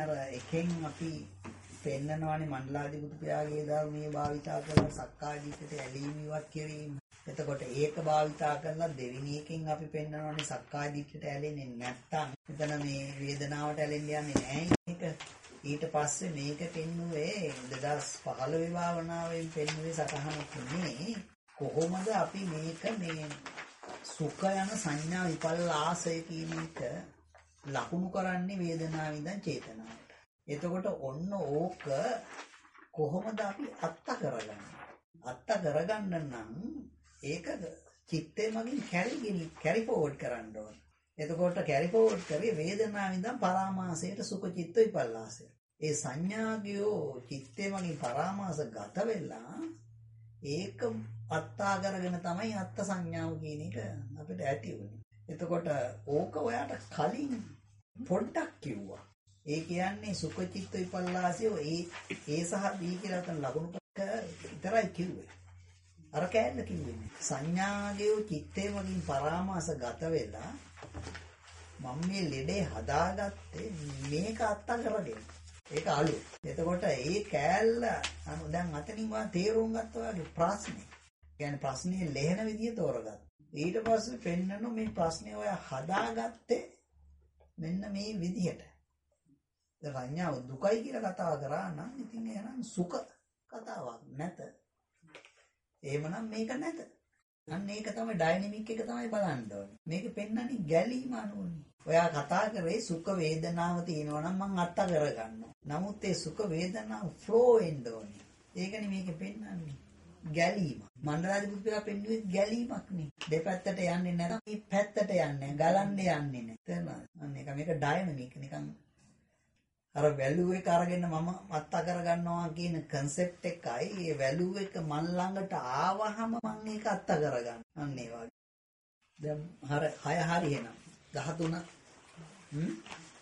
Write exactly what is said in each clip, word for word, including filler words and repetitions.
අර එකෙන් අපි පෙන්නනවානේ මණ්ඩලාධිපති පියාගේ ධර්මයේ භාවිතා කරලා සක්කාය දිට්ඨියට ඇලීම ඉවත් කිරීම. එතකොට ඒක භාවිතා කරලා දෙවෙනි එකෙන් අපි පෙන්නනවානේ සක්කාය දිට්ඨියට ඇලෙන්නේ නැත්තම් එතන මේ වේදනාවට ඇලෙන්න යන්නේ නැහැ. ඊට පස්සේ මේක පෙන්නුවේ දෙදාස් පහළොව භාවනාවෙන් පෙන්නුවේ සතහන තුනේ කොහොමද අපි මේක මේ සුඛ යන සංඥා විපල්ලාසය කියන එක ලකුණු කරන්නේ වේදනාව ඉඳන් චේතනාවට. එතකොට ඔන්න ඕක කොහොමද අපි අත්ත කරගන්නේ? අත්ත කරගන්න නම් ඒක චිත්තේ මගින් කැරිගෙන කැරි ෆෝවර්ඩ් කරන්න ඕන. එතකොට කැරි ෆෝවර්ඩ් කරේ වේදනාව ඉඳන් පරාමාසයට සුඛ චිත්ත විපල්ලාසය. ඒ සංඥාගයෝ චිත්තේ මගින් පරාමාස ගත වෙලා ඒක අත්තා කරගෙන තමයි අත්ත සංඥාව කියන එක අපිට ඇති වුනේ. එතකොට ඕක ඔයාට කලින් පොඩ්ඩක් කිව්වා. ඒ කියන්නේ සුඛ චිත්ත විපල්ලාසය ඒ ඒ සහ බී කියලා තන ලකුණු විතරයි කිව්වේ. අර කෑල්ල කිව්වේ සංඥාගේ චිත්තේ මගින් පරාමාස ගත වෙලා මම මේ ලෙඩේ හදාගත්තේ මේක අත්ත කරගෙන. ඒක අලුත්. එතකොට ඒ කෑල්ල අනු දැන් අතනින් වා තේරුම් ගත්තා වගේ ප්‍රශ්නේ. කියන්නේ ප්‍රශ්නේ ලෙහෙන විදිය තෝරගත්තා. ඊට පස්සේ පෙන්නන මේ ප්‍රශ්නේ ඔය හදාගත්තේ මෙන්න මේ විදිහට. දැන් සංඥාව දුකයි කියලා කතා කරා නම් ඉතින් එහෙනම් සුඛ කතාවක් නැත. එහෙමනම් මේක නැත. අන්න ඒක තමයි ඩයිනමික් එක තමයි බලන්න ඕනේ. මේක පෙන්නන්නේ ගැලීම අනුවනේ. ඔයා කතා කරේ සුඛ වේදනාව තියෙනවා නම් මං අත්ත කරගන්නවා. නමුත් ඒ සුඛ වේදනාව ෆ්ලෝ වෙන්න ඕනේ. ඒකනේ මේක පෙන්නන්නේ. ගැලීම. මණ්ඩලාධිපති පියා පෙන්නුවේ ගැලීමක් නේ. දෙපැත්තට යන්නේ නැත්නම් මේ පැත්තට යන්නේ ගලන්න යන්නේ නැහැ. තේරුණාද? අන්න ඒක මේක ඩයිනමික් නිකන් අර වැලුව එක අරගෙන මම අත්ත කරගන්නවා කියන concept එකයි ඒ වැලුව එක මන් ළඟට ආවහම මම ඒක අත්ත කරගන්න. අන්න ඒ වගේ. දැන් හර හය හරි එනවා. දහතුන හ්ම්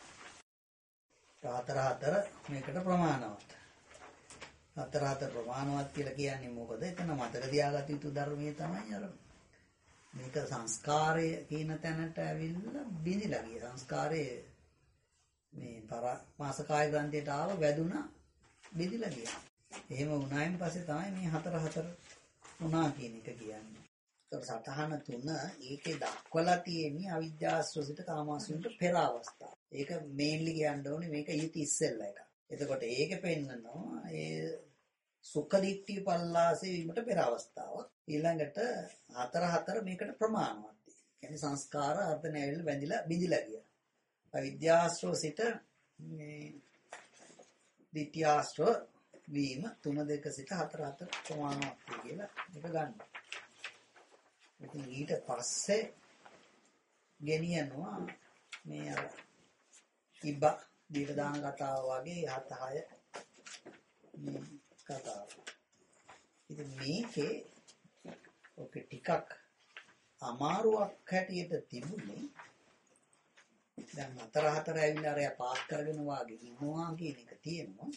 හතර හතර මේකට ප්‍රමාණවත්. හතර හතර ප්‍රමාණවත් කියලා කියන්නේ මොකද? එතන මතක තියාගත යුතු ධර්මයේ තමයි අර මේක සංස්කාරය කියන තැනට ඇවිල්ලා බිඳිලා ගිය සංස්කාරයේ මේ පරමාසකාය ග්‍රන්ථයට ආව වැදුනා බෙදිලා ගියා. එහෙම වුණායින් පස්සේ තමයි මේ හතර හතර වුණා කියන එක කියන්නේ. ඒතර සතහන තුන ඒකේ දක්වලා තියෙන්නේ අවිද්‍යාස්වසිත කාමාසුන්ට පෙර අවස්ථාව. ඒක මේන්ලි කියන්න ඕනේ මේක ඊට ඉස්සෙල්ලා එක. එතකොට ඒක පෙන්නනවා ඒ සුඛ දිට්ඨි පල්ලාසේ වීමට පෙර අවස්ථාවක්. ඊළඟට හතර හතර මේකට ප්‍රමාණවත්. කියන්නේ සංස්කාර අර්ථ නැවිල බැඳිලා බිඳිලා ගියා. අවිද්‍යාශ්‍රව සිට මේ ditthyaශ්‍රව වීම තුන දෙක සිට හතර හතර ප්‍රමාණවත් කියලා එක ගන්න. ඉතින් ඊට පස්සේ ගෙනියනවා මේ අර ඉබ්බ දීලා දාන කතාව වගේ හත හය මේ කතාව. ඉතින් මේකේ ඔකේ ටිකක් අමාරුවක් හැටියට තිබුණේ දැන් හතර හතර ඇවිල්ලා අර පාස් කරගෙන වාගේ ඉන්නවා කියන එක තියෙනවා.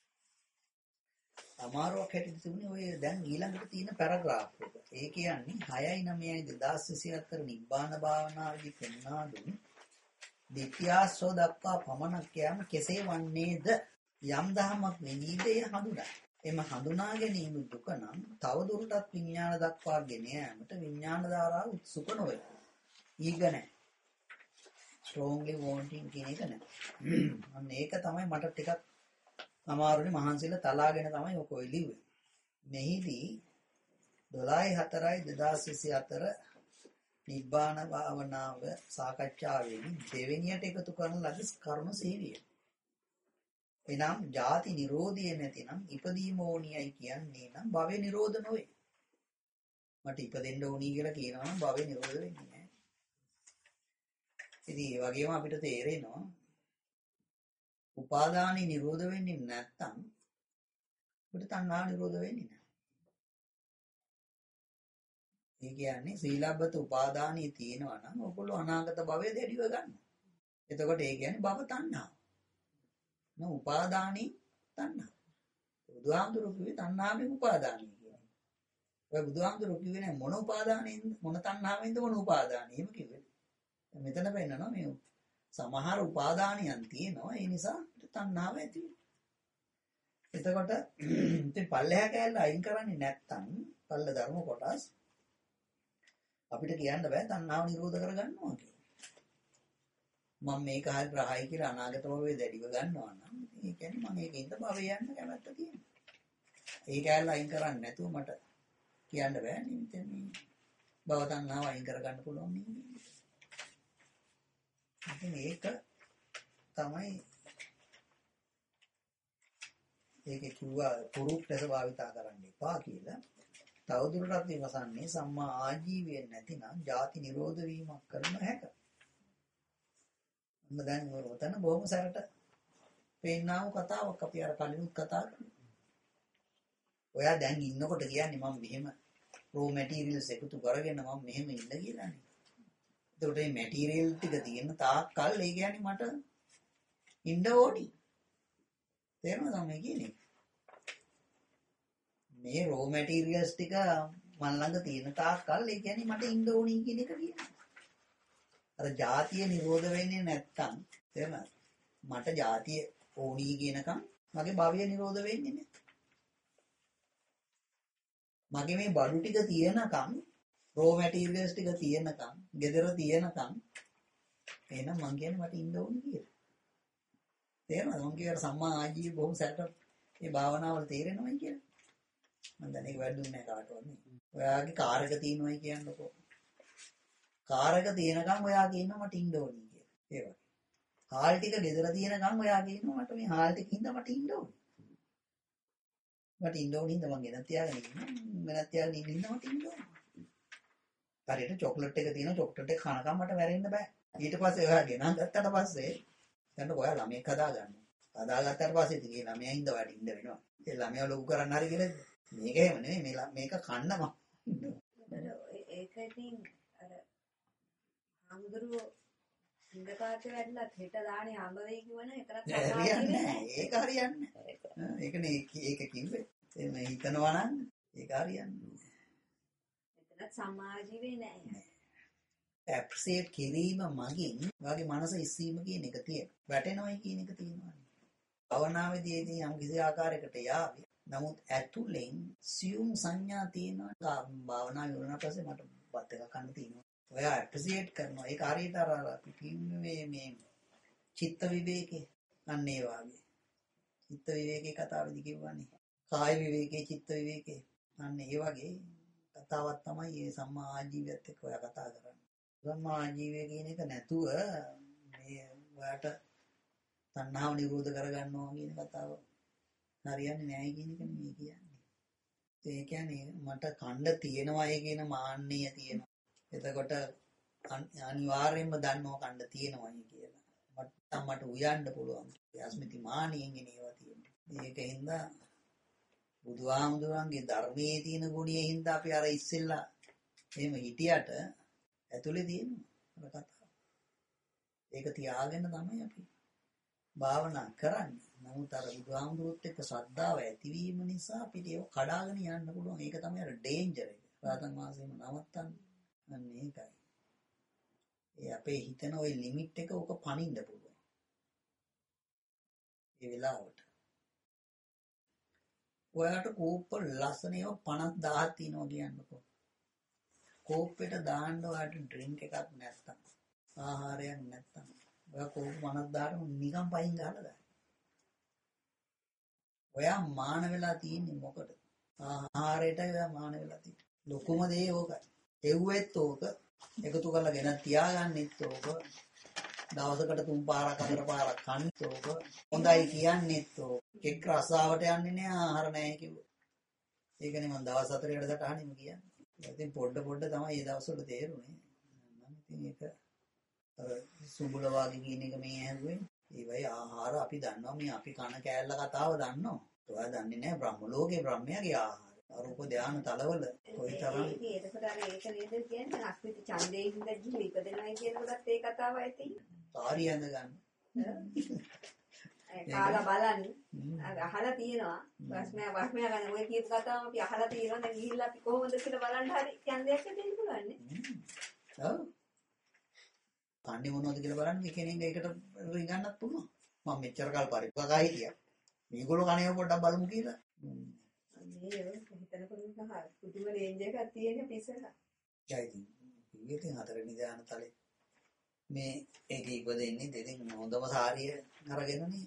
අමාරුවක් හැටියට තිබුණේ ඔය දැන් ඊළඟට තියෙන පැරග්‍රාෆ් එක. ඒ කියන්නේ හයයි නවයයි දෙදාස් විසිහතර නිබ්බාන භාවනාවේදී පෙන්වා දුන් ditthyaශ්‍රව දක්වා පමණක් යාම කෙසේ වන්නේද? යම් දහමක් නිදීදේ හඳුනා. එම හඳුනා ගැනීම දුක නම් තව දුරටත් විඥාන දක්වා ගෙන යාමට විඥාන ධාරාව උත්සුක නොවේ. ඊග නැහැ. strongly wanting කියන එක නෑ. අන්න ඒක තමයි මට ටිකක් අමාරුනේ මහන්සිලා තලාගෙන තමයි ඔක ඔය ලිව්වේ. මෙහිදී දොළහයි හතරයි දෙදාස් විසිහතර නිබ්බාන භාවනාව සාකච්ඡාවේදී දෙවෙනියට එකතු කරන ලද කරුණු සීවිය. එනම් ජාති නිරෝධය නැතිනම් ඉපදීම ඕනියයි කියන්නේ නම් භවය නිරෝධ නොවේ. මට ඉපදෙන්න ඕනි කියලා කියනවා නම් භවය නිරෝධ වෙන්නේ නෑ. ඉතින් ඒ වගේම අපිට තේරෙනවා උපාදානි නිරෝධ වෙන්නේ නැත්තම් අපිට තණ්හා නිරෝධ වෙන්නේ නැහැ. ඒ කියන්නේ සීලබ්බත උපාදානිය තියෙනවා නම් ඔයගොල්ලෝ අනාගත භවය දෙඩිව ගන්නවා. එතකොට ඒ කියන්නේ භව තණ්හා. නෝ උපාදානි තණ්හා. බුදුහාමුදුරුවෝ කිව්වේ තණ්හාවෙන් උපාදානිය කියන්නේ. ඔය බුදුහාමුදුරුවෝ කිව්වේ නෑ මොන උපාදානෙන්ද මොන තණ්හාවෙන්ද මොන උපාදානිය. එහෙම කිව්වේ. මෙතන වෙන්නනවා මේ සමහර උපාදානියන් තියෙනවා. ඒ නිසා තණ්හාව ඇති වෙනවා. එතකොට ඉතින් පල්ලෙහා කැලේ අයින් කරන්නේ නැත්තම් පල්ල ධර්ම කොටස් අපිට කියන්න බෑ තණ්හාව නිරෝධ කරගන්නවා කියලා. මම මේක හරි ප්‍රහායි කියලා අනාගත භවයේ දැඩිව ගන්නවා නම් ඒ කියන්නේ මම ඒකින්ද භවය යන්න කැමැත්ත තියෙනවා. ඒ කැලේ අයින් කරන්නේ නැතුව මට කියන්න බෑ නේ මේ භව තණ්හාව අයින් කරගන්න පුළුවන් නේ. ඉතින් ඒක තමයි ඒකේ කිව්වා පුරුක් ලෙස භාවිතා කරන්න එපා කියලා. තවදුරටත් විමසන්නේ සම්මා ආජීවය නැතිනම් ජාති නිරෝධ වීමක් කරන හැක. මම දැන් ඔතන බොහොම සරට පේන්නාව කතාවක් අපි අර කලිනුත් කතා කරා. ඔයා දැන් ඉන්නකොට කියන්නේ මම මෙහෙම රෝ මැටීරියල්ස් එකතු කරගෙන මම මෙහෙම ඉන්න කියලානේ. එතකොට මේ මැටීරියල් ටික තියෙන තාක් කල් ඒ කියන්නේ මට ඉන්න ඕනි. තේරෙනවද මම කියන්නේ? මේ රෝ මැටීරියල්ස් ටික මන් ළඟ තියෙන තාක් කල් ඒ කියන්නේ මට ඉන්න ඕනි කියන එක කියනවා. අර ජාතිය නිරෝධ වෙන්නේ නැත්තම් තේරෙනවද? මට ජාතිය ඕනි කියනකම් මගේ භවය නිරෝධ වෙන්නේ නැහැ. මගේ මේ බඩු ටික තියෙනකම් රෝ මැටීරියල්ස් ටික තියෙනකම් ගෙදර තියෙනකම් එහෙනම් මං කියන්නේ මට ඉන්න ඕනි කියලා. තේරෙනවද? මං කියවර සම්මා ආජීව බොහොම සැලට මේ භාවනාවල තේරෙනවයි කියලා. මම දැන් ඒක වැරදුන්නේ නැහැ කාටවත් නේ. ඔයාගේ කාර් එක තියෙනවයි කියන්නකෝ. කාර් එක තියෙනකම් ඔයා කියනවා මට ඉන්න ඕනි කියලා. ඒ වගේ. හාල් ටික ගෙදර තියෙනකම් ඔයා කියනවා මට මේ හාල් ටික ඉඳ මට ඉන්න ඕනි. මට ඉන්න ඕනි ඉඳ මං ගෙනත් තියාගෙන ඉන්නවා. ගෙනත් තියාගෙන ඉන්න මට ඉන්න ඕනි. හරියට චොක්ලට් එක තියෙනවා චොක්ලට් එක කනකම් මට වැරෙන්න බෑ. ඊට පස්සේ ඔයා ගෙනත් ගත්තට පස්සේ දැන් ඔයා ළමෙක් හදාගන්නවා. හදාගත්තට පස්සේ ඉතින් ළමයා ඉඳ වට ඉන්න වෙනවා. ඒ ළමයා ලොකු කරන්න හරි කියලා මේක එහෙම නෙමෙයි මේ මේක කන්න මම. ඒක ඉතින් අර හම්දුරුව ඉඳපාතේ වැඩිලා හෙට දානේ හම්බ වෙයි කිව්වන එතරම් හරියන්නේ නැහැ. ඒක හරියන්නේ නැහැ. ඒකනේ ඒක කිව්වේ. එමෙ හිතනවා නම් ඒක හරියන්නේ නැහැ. එතනත් සමාජීවේ නැහැ. ඇප්‍රීසියේට් කිරීම මගින් වාගේ මනස ඉස්සීම කියන එක තියෙනවා. වැටෙනවයි කියන එක තියෙනවා. භවනාවේදී යම් කිසි ආකාරයකට යාවි. නමුත් ඇතුලෙන් සියුම් සංඥා තියෙනවා. භාවනා කරන පස්සේ මට බත් එකක් කන්න තියෙනවා. ඔයා ඇප්‍රීසියේට් කරනවා. ඒක හරියට අර අපි කිව්වේ මේ චිත්ත විවේකේ අන්න ඒ වාගේ. චිත්ත විවේකේ කතාවේදී කිව්වනේ. කාය විවේකේ චිත්ත විවේකේ අන්න ඒ වගේ කතාවක් තමයි මේ සම්මා ආජීවයත් එක්ක ඔයා කතා කරන්නේ. සම්මා ආජීවය කියන එක නැතුව මේ ඔයාට තණ්හාව නිරෝධ කරගන්නවා කියන කතාව හරියන්නේ නැහැ කියන එක නෙමෙයි කියන්නේ. ඒ කියන්නේ මට කණ්ඩ තියෙනවා කියන මාන්නය තියෙනවා. එතකොට අනිවාර්යයෙන්ම දන්නවා කණ්ඩ තියෙනවායි කියලා. මට මට උයන්න පුළුවන්. යස්මිති මානියෙන් එනවා තියෙනවා. ඒකින්ද බුදුහාමුදුරන්ගේ ධර්මයේ තියෙන ගුණයේ හින්දා අපි අර ඉස්සෙල්ලා එහෙම හිටියට ඇතුලේ තියෙනවා අර කතාව. ඒක තියාගෙන තමයි අපි භාවනා කරන්නේ. නමුත් අර බුදුහාමුදුරුවොත් එක්ක ශ්‍රද්ධාව ඇතිවීම නිසා අපිට ඒක කඩාගෙන යන්න පුළුවන්. ඒක තමයි අර ඩේන්ජර් එක. රාතන් වාසයේම නවත්තන්න. අන්න ඒකයි. ඒ අපේ හිතන ওই ලිමිට් එක ඕක පනින්න පුළුවන්. ඒ වෙලාවට. ඔයාට කෝප්ප ලස්සන ඒවා පනස් දහයක් තියෙනවා කියන්නකෝ. කෝප්පෙට දාන්න ඔයාට ඩ්‍රින්ක් එකක් නැත්තම් ආහාරයක් නැත්තම් ඔයා කෝප්ප පනස් දහයටම නිකන් පයින් ගහලා දාන්න. ඔයා මාන වෙලා තියෙන්නේ මොකටද? ආහාරයට ඔයා මාන වෙලා තියෙන්නේ. ලොකුම දේ ඕකයි. එව්වෙත් ඕක එකතු කරලා ගෙන තියාගන්නෙත් ඕක. දවසකට තුන් පාරක් හතර පාරක් කන්නෙත් ඕක. හොඳයි කියන්නෙත් ඕක. කෙක් රසාවට යන්නේ නෑ ආහාර නෑ කිව්වොත්. ඒකනේ මම දවස් හතරේ වැඩසටහනෙම කියන්නේ. ඉතින් පොඩ පොඩ තමයි මේ දවස්වල තේරුනේ. නම් ඉතින් ඒක අර සුබුල වාගේ කියන එක මේ ඇහුවේ. ඒ වගේ ආහාර අපි දන්නවා මේ අපි කන කෑල්ල කතාව දන්නවා. ඔයා දන්නේ නැහැ බ්‍රහ්ම ලෝකේ බ්‍රහ්මයාගේ ආහාර. අරූප ධානය තලවල කොයිතරම් ඒක ඒකට අර ඒක නේද කියන්නේ අස්මිත ඡන්දේ හින්දා ගිහින් ඉපදෙනවා කියනකොටත් ඒ කතාවයි තියෙන්නේ. සාරි ඇඳ ගන්න. කාලා බලන්න. අහලා තියෙනවා. ප්‍රශ්නය ප්‍රශ්නය ගන්න ඔය කියපු කතාවම අපි අහලා තියෙනවා. දැන් ගිහිල්ලා අපි කොහොමද කියලා බලන්න හරි ඡන්දයක් දෙන්න පුළුවන් නේ. ඔව්. කන්නේ මොනවද කියලා බලන්න මේ කෙනෙක් ඒකට රින්ගන්නත් පුළුවන්. මම මෙච්චර කල් පරිප්පකා හිටියා. මේගොල්ලෝ කණේව පොඩ්ඩක් බලමු කියලා. අනේ හිතනකොට සහ පුදුම රේන්ජ් එකක් තියෙන පිස්සලා. ජයිතින් ඉතින් හතරවෙනි දාන තලේ මේ ඒක ඉපදෙන්නේ දෙදින් හොඳම සාරිය අරගෙනනේ.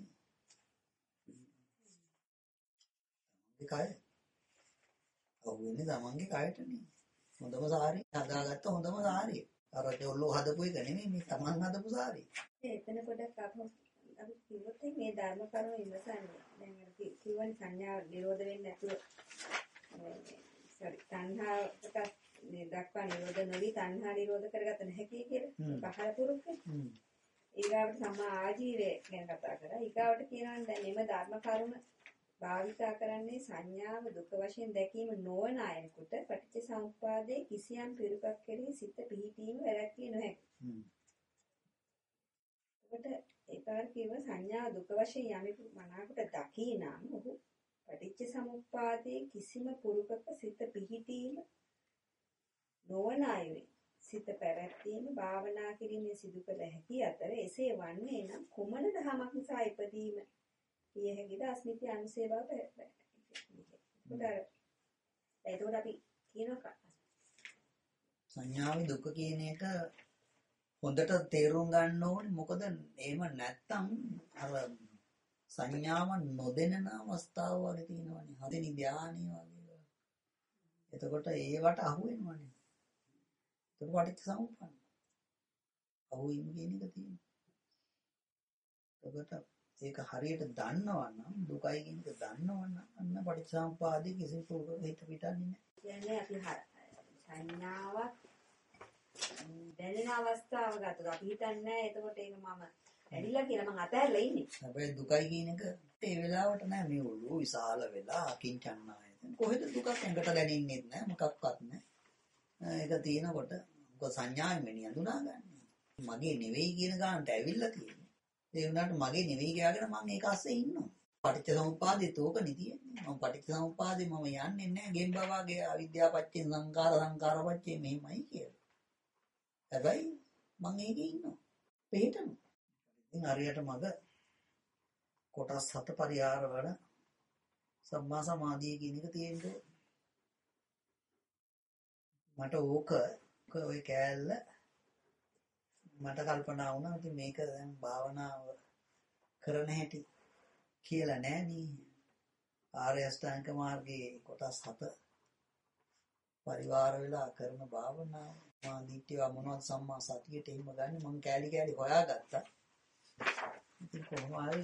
ඒ කය ඔව්න්නේ තමන්ගේ කයටනේ. හොඳම සාරිය හදාගත්ත හොඳම සාරිය. අර ඔල්ලෝ හදපු එක නෙමෙයි මේ තමන් හදපු සාරිය. එතන පොඩක් අපහු අපි කිව්වොත් මේ ධර්ම කරුණු ඉවසන්නේ. දැන් අර කිව්වනේ සංඥා නිරෝධ වෙන්නේ නැතුව sorry තණ්හාවට මේ දක්වා නිරෝධ නොවි තණ්හා නිරෝධ කරගත නැහැ කියලා. පහළ පුරුක්කේ. ඊගාවට සම්මා ආජීවය ගැන කතා කරා. ඊගාවට කියනවා දැන් මෙම ධර්ම කරුණ භාවිතා කරන්නේ සංඥාව දුක වශයෙන් දැකීම නොවන අයෙකුට පටිච්ච සමුප්පාදයේ කිසියම් පිරුපක් කෙරෙහි සිත පිහිටීම වැරැක්විය නොහැකියි. එතකොට ඒකාර කියව සංඥා දුක වශයෙන් යමෙකු මනාවට දකී නම් ඔහු පටිච්ච සමුප්පාදයේ කිසිම පුරුකක සිත පිහිටීම නොවන අයෙහි සිත පැවැත්වීම භාවනා කිරීමේ සිදු කළ හැකි අතර එසේ වන්නේ නම් කුමන දහමක් නිසා ඉපදීම කිය හැකිද අස්මිතිය අනුසය බව පැහැදිලි. එතකොට අපි කියනවා සංඥාවේ දුක කියන එක හොඳට තේරුම් ගන්න ඕනේ. මොකද එහෙම නැත්තම් අර සංඥාව නොදෙනන අවස්ථාව වගේ තියෙනවානේ. හදෙනි ධානය වගේ. එතකොට ඒවට අහු වෙනවානේ. ඒක පටිච්ච සමුප්පන්න. අහු වීම කියන එක තියෙනවා. එතකොට ඒක හරියට දන්නවා නම් දුකයි කියන එක දන්නවා නම් අන්න පටිච්චසමුප්පාදේ කිසි පුරුක හිත පිටන්නේ නැහැ. කියන්නේ අපි සංඥාවක් දැනෙන අවස්ථාව ගත්තොත් අපි හිතන්නේ එතකොට ඒක මම ඇදිලා කියලා මං අතහැරලා ඉන්නේ. හැබැයි දුකයි කියන එක ඒ වෙලාවට නෑ මේ ඔළුව විශාල වෙලා අකින්චන්නාය. කොහෙද දුකක් ඇඟට දැනෙන්නේ නැහැ මොකක්වත් නැහැ. ඒක තියෙනකොට මොකද සංඥාවෙන් මෙනිය අඳුනා ගන්න. මගේ නෙවෙයි කියන ගානට ඇවිල්ලා තියෙන්නේ. ඒ වුණාට මගේ නෙවෙයි කියලාගෙන මම ඒක අස්සේ ඉන්නවා. පටිච්චසමුප්පාදෙත් ඕක නෙතියන්නේ. මම පටිච්චසමුප්පාදේ මම යන්නේ නැහැ ගෙම්බවාගේ අවිද්‍යාවපච්චේ සංකාර සංකාරපච්චේ මෙහෙමයි කියලා. හැබැයි මම ඒකේ ඉන්නවා. පිටනවා. ඉතින් හරියට මග කොටස් හත පරිහාර වල සම්මා සමාධිය කියන එක තියෙනවා. මට ඕක ඔය කෑල්ල මට කල්පනා වුණා ඉතින් මේක දැන් භාවනාව කරන හැටි කියලා නෑ නේ. ආර්ය අෂ්ටාංග මාර්ගයේ කොටස් හත පරිවාර වෙලා කරන භාවනාව මා දිට්ඨිය මොනවද සම්මා සතියට එහෙම ගන්න මම කෑලි කෑලි හොයාගත්තා. ඉතින් කොහොම හරි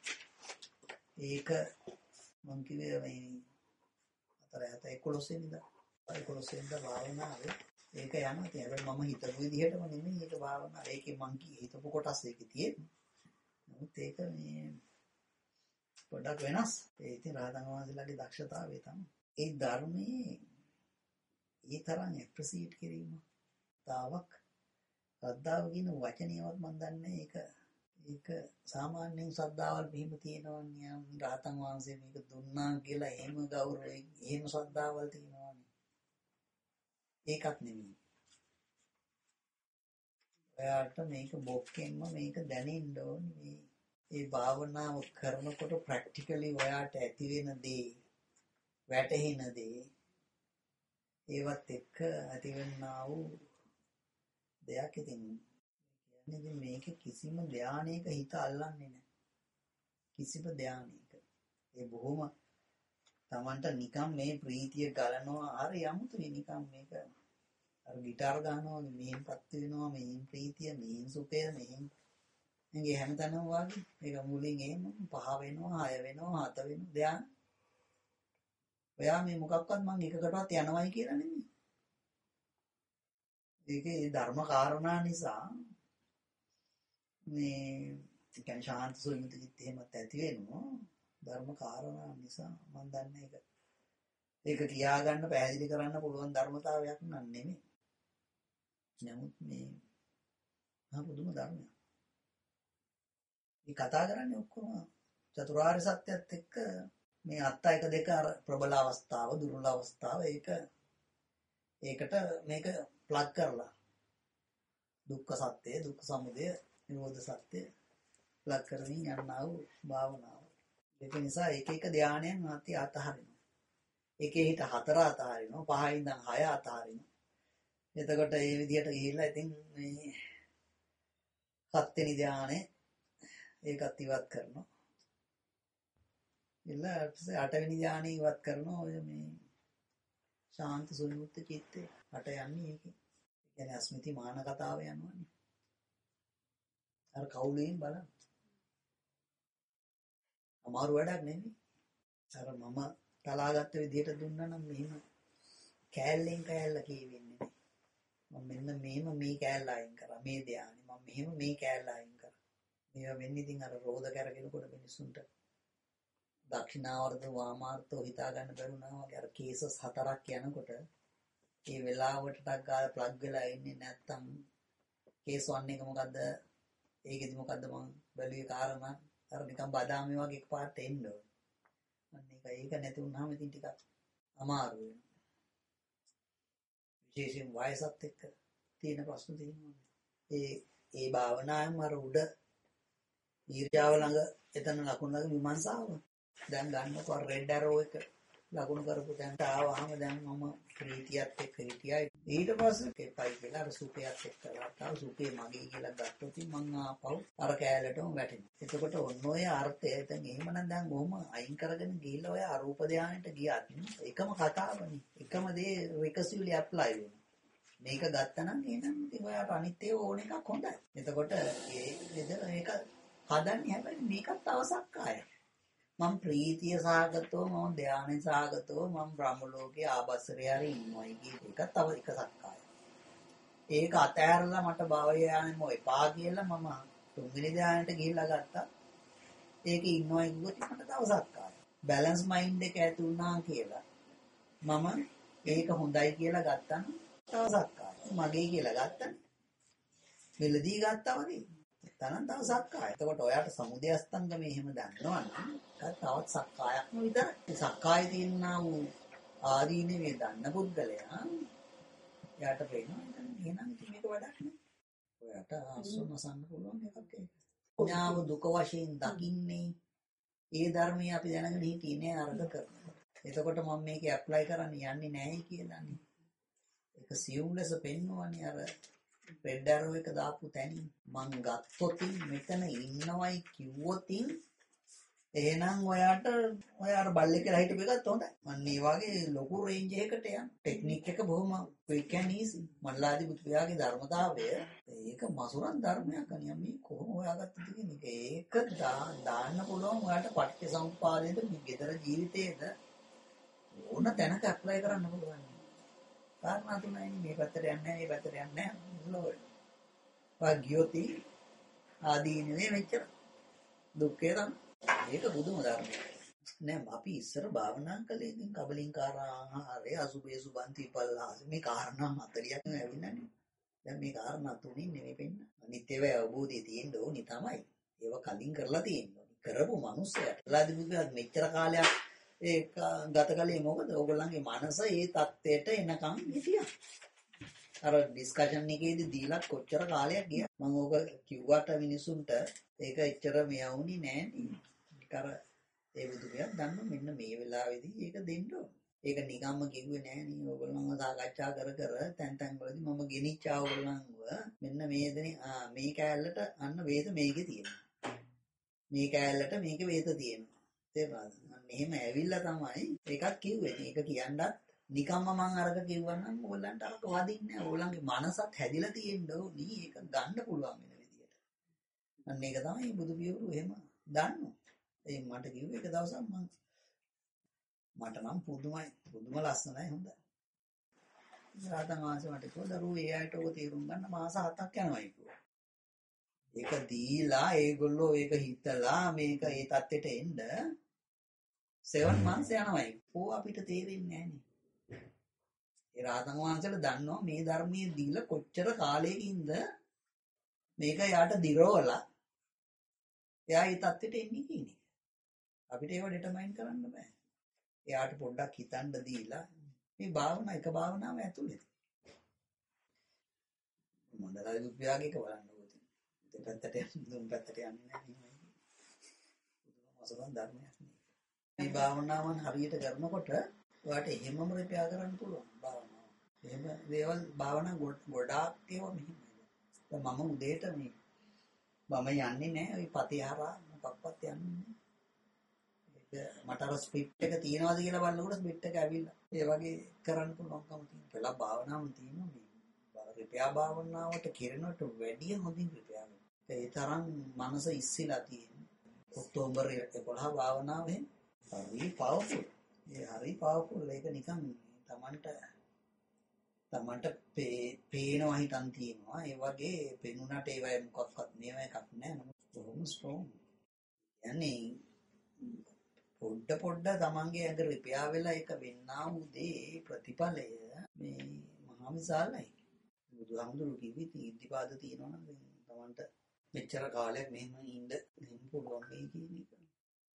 ඒක මම කිව්වේ මේ අතර හත එකොළොස් වෙනිදා එකොළොස් වෙනිදා භාවනාවේ ඒක යනවා. ඉතින් හැබැයි මම හිතපු විදිහටම නෙමෙයි ඒක භාවනාව. ඒකේ මං කී හිතපු කොටස් ඒකේ තියෙන්නේ. නමුත් ඒක මේ පොඩක් වෙනස්. ඒ ඉතින් රහතන් වහන්සේලාගේ දක්ෂතාවය තමයි. ඒ ධර්මයේ ඒ තරම් ඇප්‍රීසියේට් කිරීම තාවක් ශ්‍රද්ධාව කියන වචනයවත් මම දන්නේ ඒක ඒක සාමාන්‍යයෙන් ශ්‍රද්ධාවල් මෙහෙම තියෙනවන්නේ රහතන් වහන්සේ මේක දුන්නා කියලා එහෙම ගෞරවයෙන් එහෙම ශ්‍රද්ධාවල් තියෙනවනේ. ඒකත් නෙමෙයි. ඔයාට මේක බොක්කෙන්ම මේක දැනෙන්න ඕනේ මේ ඒ භාවනාව කරනකොට ප්‍රැක්ටිකලි ඔයාට ඇති වෙන දේ වැටහෙන දේ ඒවත් එක්ක ඇති වෙන්නා වූ දෙයක් ඉතින් කියන්නේ මේක කිසිම ධානයක හිත අල්ලන්නේ නැහැ. කිසිම ධානයක. ඒ බොහොම Tamanට නිකම් මේ ප්‍රීතිය ගලනවා හරි යමුතුනේ නිකම් මේක අර গিitar ගන්නවා මෙහෙන්පත් වෙනවා මෙහෙන් ප්‍රීතිය මෙහෙන් සුඛය මෙහෙන් මේක හැමතැනම වගේ මේක මුලින් එහෙම පහ වෙනවා හය වෙනවා හත වෙනවා ධාන. ඔයා මේ මොකක්වත් මම එකකටවත් යනවයි කියලා නෙමෙයි. ඒකේ ධර්ම කාරණා නිසා මේ කියන්නේ ශාන්ති සුවිමුක්තියත් එහෙමත් ඇති වෙනවා. ධර්ම කාරණා නිසා මම දන්නේ ඒක. ඒක කියා ගන්න පැහැදිලි කරන්න පුළුවන් ධර්මතාවයක් නන් නෙමෙයි. නමුත් මේ මහා පුදුම ධර්මයක්. මේ කතා කරන්නේ ඔක්කොම චතුරාර්ය සත්‍යයත් එක්ක මේ අත්ත එක දෙක අර ප්‍රබල අවස්ථාව දුර්වල අවස්ථාව ඒක ඒකට මේක ප්ලග් කරලා දුක්ඛ සත්‍ය දුක්ඛ සමුදය නිරෝධ සත්‍ය ලක් කරමින් යන්නා වූ භාවනාව. ඒක නිසා එක එක ධානයන් මාත්‍ය අතහරිනවා. එකේ හිට හතර අතහරිනවා, පහේ ඉඳන් හය අතහරිනවා. එතකොට මේ විදිහට ගිහිල්ලා ඉතින් මේ හත්වෙනි ධානය ඒකත් ඉවත් කරනවා. ඊළඟට අටවෙනි ධානය ඉවත් කරනවා. ඔය මේ ශාන්ත සුළුත් චිත්තේ අට යන්නේ ඒකේ. ඒ කියන්නේ අස්මිති මාන කතාව යනවානේ. අර කවුලෙන් බලන්න. අමාරු වැඩක් නෙමෙයි. අර මම තලාගත්ත විදිහට දුන්නා නම් මෙහෙම කෑල්ලෙන් කෑල්ල කියවෙන්නේ නේ. මම මෙන්න මෙහෙම මේ කෑල්ල අයින් කරා. මේ ධානය මම මෙහෙම මේ කෑල්ල අයින් කරා. මේවා වෙන්නේ ඉතින් අර රෝද කරගෙනකොට මිනිසුන්ට දක්ෂිනාවර්ත වාමාර්ථෝ හිතා ගන්න බැරුණා වගේ අර කේසස් හතරක් යනකොට ඒ වෙලාවට ටක් ගාලා ප්ලග් වෙලා ඉන්නේ නැත්තම් කේස් වන් එක මොකද්ද ඒකෙදි මොකද්ද මම බැලුවේ කාරණා අර නිකන් බදාමේ වගේ එකපාරට එන්න ඕන. අන්න ඒක ඒක නැති වුනහම ඉතින් ටිකක් අමාරු වෙනවා. විශේෂයෙන් වයසත් එක්ක තියෙන ප්‍රශ්න තියෙනවා. ඒ ඒ භාවනාවෙන් අර උඩ ඊර්ජාව ළඟ එතන ලකුණු ළඟ විමර්ශාව දැන් ගන්නකො රෙඩ් ඇරෝ එක ලකුණු කරපු තැනට ආවම දැන් මම ප්‍රීතියත් එක්ක හිටියා. ඊට පස්සේ කෙපයි කියලා අර සුඛයත් එක්ක ගත්තා. සුඛේ මගේ කියලා ගත්තොත් මං ආපහු අර කෑල්ලටම වැටෙනවා. එතකොට ඔන්න ඔය අර්ථය දැන් එහෙමනම් දැන් කොහොම අයින් කරගෙන ගිහිල්ලා ඔය අරූප ධානයට ගියත් එකම කතාවනේ. එකම දේ රිකසිව්ලි ඇප්ලයි වෙනවා. මේක ගත්තනම් එහෙනම් ඉතින් ඔයාට අනිත් ඒවා ඕන එකක් හොඳයි. එතකොට ඒ විදිහට මේක හදන්නේ හැබැයි මේකත් අවසක්කායයි. මම ප්‍රීතිය සාගතව මම ධානය සාගතව මම බ්‍රහ්ම ලෝකයේ ආබස්සරේ හරි ඉන්නවයි කියන එක තව එක සක්කාය. ඒක අතහැරලා මට භවය යන්නේ මො එපා කියලා මම තුන්වෙනි ධානයට ගිහිල්ලා ගත්තා. ඒකේ ඉන්නවයි කිව්වොත් මට තව සක්කාය. බැලන්ස් මයින්ඩ් එක ඇති වුණා කියලා මම ඒක හොඳයි කියලා ගත්තා නම් තව සක්කාය. මගේ කියලා ගත්තනේ. මෙලදී ගත්තා වගේ. තනන් තව සක්කාය. එතකොට ඔයාට සමුදය අස්තංගම එහෙම දන්නවනම් තවත් සක්කායක්ම විතරයි. සක්කාය තියෙනා වූ ආදීනවේ දන්න පුද්ගලයා යාට පේනවා එහෙනම් ඉතින් මේක වැඩක් නෑ. ඔයාට ආසන්නසන්න පුළුවන් එකක් ඒක. ඥාව දුක වශයෙන් දකින්නේ ඒ ධර්මයේ අපි දැනගෙන හිටියේ අර්ථ කරනවා. එතකොට මම මේක ඇප්ලයි කරන්න යන්නේ නැහැ කියලානේ. ඒක සියුම් ලෙස පෙන්වන්නේ අර රෙඩ් ඇරෝ එක දාපු තැනින් මං ගත්තොත් මෙතන ඉන්නවයි කිව්වොත් එහෙනම් ඔයාට ඔය අර බල්ලේ කියලා හිටපු එකත් හොඳයි. මම මේ වගේ ලොකු රේන්ජ් එකකට යන ටෙක්නික් එක බොහොම quick and easy. මල්ලාදී බුදුයාගේ ධර්මතාවය ඒක මසුරන් ධර්මයක් අනිය මේ කොහොම හොයාගත්තද කියන එක. ඒක දාන්න පුළුවන් ඔයාට පටිච්චසමුප්පාදයේද මේ ගෙදර ජීවිතයේද ඕන තැනක ඇප්ලයි කරන්න පුළුවන්. කාරණා තුනයි මේ පැත්තට යන්නේ නැහැ මේ පැත්තට යන්නේ නැහැ නෝල්. වාග්යෝති ආදීනේ මෙච්චර දුක්ඛේ නම් ඒක බුදුම ධර්මයක්. නෑ අපි ඉස්සර භාවනා කළේ ඉතින් කබලින්කාරා ආහාරය අසුභේ සුබන්ති පල්ලාස මේ කාරණා හතරක් ඇවිල්ලානේ. දැන් මේ කාරණා තුنين නෙමෙයි වෙන්න. අනිත් ඒවා අවබෝධය තියෙන්න ඕනි තමයි. ඒවා කලින් කරලා තියෙන්න ඕනි. කරපු මිනිස්සයාට ලාදිබුගා මෙච්චර කාලයක් ඒක ගත කලේ මොකද? ඕගොල්ලන්ගේ මනස ඒ தත්ත්වයට එනකම් හිටියා. අර ඩිස්කෂන් එකේදී දීලා කොච්චර කාලයක් ගියා. මම ඕක කිව්වට මිනිසුන්ට ඒක එච්චර මෙයවුනේ නෑනේ. කර ඒ බුදුරජාණන් දන්න මෙන්න මේ වෙලාවේදී ඒක දෙන්න ඕන. ඒක නිකම්ම කිව්වේ නෑනේ. ඕගොල්ලන්ව සාකච්ඡා කර කර තැන් තැන් වලදී මම ගෙනිච්චා ඕගොල්ලන්ව මෙන්න මේ දෙනේ ආ මේ කෑල්ලට අන්න වේද මේකේ තියෙනවා. මේ කෑල්ලට මේක වේද තියෙනවා. තේරුණාද? මෙහෙම ඇවිල්ලා තමයි ඒකක් කිව්වේ. ඒක කියන්නත් නිකම්ම මං අරක කිව්වනම් ඕගොල්ලන්ට අරක වදින්නේ නෑ. ඕගොල්ලන්ගේ මනසත් හැදිලා තියෙන්න ඕනි. ඒක ගන්න පුළුවන් වෙන විදියට. අන්න ඒක තමයි බුදු පියවරු එහෙම දන්නවා. ඒ මට කිව්වේ එක දවසක් මං මට නම් පුදුමයි. පුදුම ලස්සනයි හොඳයි. රාතන් වාසේ මට කිව්වා දරුවෝ ඒ අයට ඔක තේරුම් ගන්න මාස හතක් යනවායි කිව්වා. ඒක දීලා ඒගොල්ලෝ ඒක හිතලා මේක ඒ தත්ත්වයට එන්න seven months යනවායි. ඕ අපිට තේරෙන්නේ නැහනේ. ඒ රාතන් වහන්සේලා දන්නවා මේ ධර්මයේ දීලා කොච්චර කාලයකින්ද මේක යාට දිරවලා එයා ඒ தත්ත්වයට එන්නේ කියන එක. අපිට ඒව ඩිටර්මයින් කරන්න බෑ. එයාට පොඩ්ඩක් හිතන්න දීලා මේ භාවනා එක භාවනාව ඇතුළේ මොඳලා විද්‍යාවක බලන්න ඕනේ. දෙපැත්තට දුම් පැත්තට යන්නේ නැහැ. අසලන් ධර්මයක් නේ. මේ භාවනාවන් හරියට කරනකොට ඔයාට එහෙමම රිපෙයාර් කරන්න පුළුවන් භාවනාව. එහෙම දේවල් භාවනා ගොඩාක් ඒවා මෙහෙම. දැන් මම උදේට මේ මම යන්නේ නැහැ ওই පතිහාරා මොකක්වත් යන්නේ නැහැ. ඒක මට අර ස්පිට් එක තියනවාද කියලා බලනකොට ස්පිට් එක ඇවිල්ලා. ඒ වගේ කරන්න පුළුවන්කම තියෙනවා. පෙළ භාවනාවම තියෙනවා මේ. රිපෙයාර් භාවනාවට කිරණට වැඩිය හොඳින් රිපෙයාර් වෙනවා. ඒ තරම් මනස ඉස්සිලා තියෙනවා. ඔක්තෝබර් එකොළහ භාවනාවෙන් හරි පවර්ෆුල්. ඒ හරි පවර්ෆුල්. ඒක නිකන් තමන්ට තමන්ට පේනවා හිතන් තියෙනවා. ඒ වගේ පෙනුනට ඒවයි මොකක්වත් මේව එකක් නෑ. නමුත් බොහොම ස්ට්‍රෝං. යන්නේ පොඩ පොඩ තමන්ගේ ඇඟ රිපෙයාර් වෙලා ඒක වෙන්නා වූ දේ ප්‍රතිඵලය මේ මහා විශාලයි. බුදුහාමුදුරු කිව්වේ ඉද්ධිපාද තියෙනවා නම් තමන්ට මෙච්චර කාලයක් මෙහෙම ඉන්න පුළුවන් වෙයි කියන එක.